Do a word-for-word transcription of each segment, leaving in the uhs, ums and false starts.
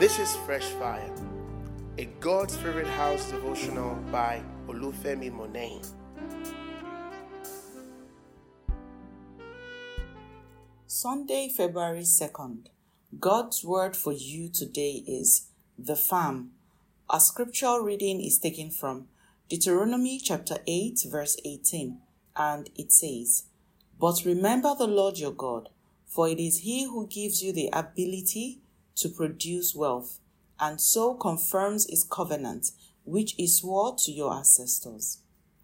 This is Fresh Fire, a God's Favorite House devotional by Olufemi Monet. Sunday, February second. God's word for you today is the farm. Our scripture reading is taken from Deuteronomy chapter eight, verse eighteen, and it says, "But remember the Lord your God, for it is he who gives you the ability to produce wealth, and so confirms his covenant, which he swore to your ancestors."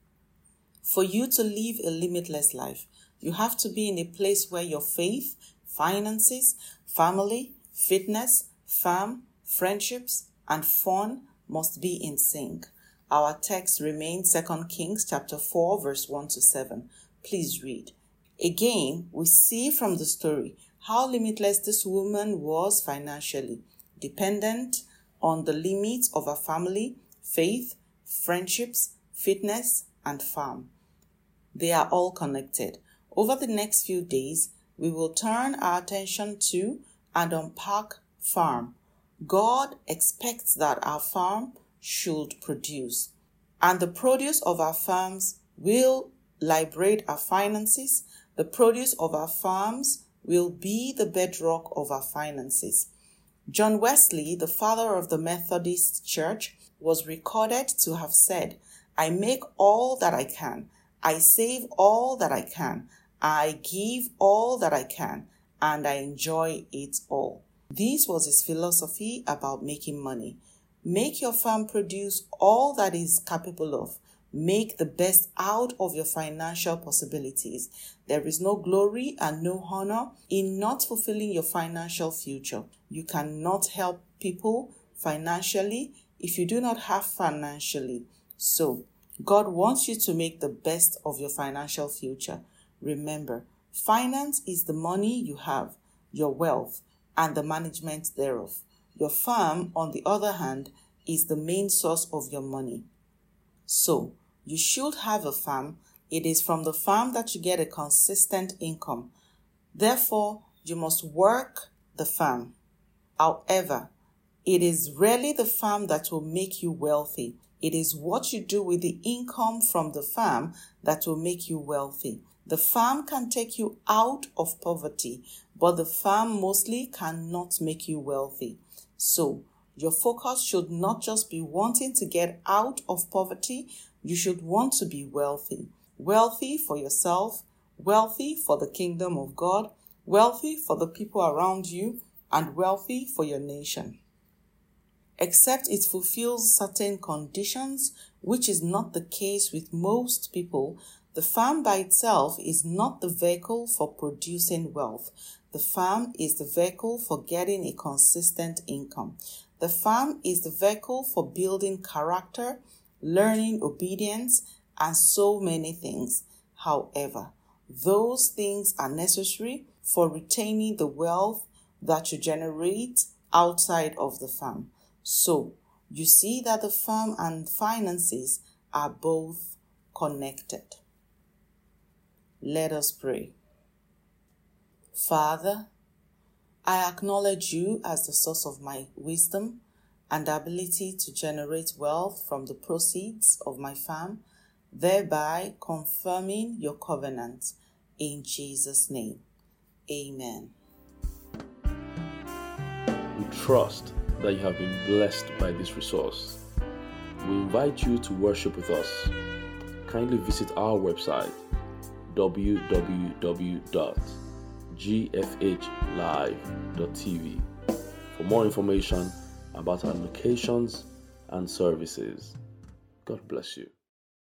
For you to live a limitless life, you have to be in a place where your faith, finances, family, fitness, farm, friendships, and fun must be in sync. Our text remains Second Kings chapter four, verse one to seven. Please read. Again, we see from the story how limitless this woman was financially, dependent on the limits of her family, faith, friendships, fitness, and farm. They are all connected. Over the next few days, we will turn our attention to and unpack farm. God expects that our farm should produce, and the produce of our farms will liberate our finances. The produce of our farms will be the bedrock of our finances. John Wesley, the father of the Methodist Church, was recorded to have said, "I make all that I can. I save all that I can. I give all that I can, and I enjoy it all." This was his philosophy about making money. Make your farm produce all that it is capable of. Make the best out of your financial possibilities. There is no glory and no honor in not fulfilling your financial future. You cannot help people financially if you do not have financially. So, God wants you to make the best of your financial future. Remember, finance is the money you have, your wealth, and the management thereof. Your farm, on the other hand, is the main source of your money. So, you should have a farm. It is from the farm that you get a consistent income. Therefore, you must work the farm. However, it is rarely the farm that will make you wealthy. It is what you do with the income from the farm that will make you wealthy. The farm can take you out of poverty, but the farm mostly cannot make you wealthy. So, your focus should not just be wanting to get out of poverty, you should want to be wealthy. Wealthy for yourself, wealthy for the kingdom of God, wealthy for the people around you, and wealthy for your nation. Except it fulfills certain conditions, which is not the case with most people, the farm by itself is not the vehicle for producing wealth. The farm is the vehicle for getting a consistent income. The farm is the vehicle for building character, learning obedience, and so many things. However, those things are necessary for retaining the wealth that you generate outside of the farm. So, you see that the farm and finances are both connected. Let us pray. Father, I acknowledge you as the source of my wisdom and ability to generate wealth from the proceeds of my farm, thereby confirming your covenant. In Jesus' name, amen. We trust that you have been blessed by this resource. We invite you to worship with us. Kindly visit our website, w w w dot g f h live dot t v, for more information about our locations and services. God bless you.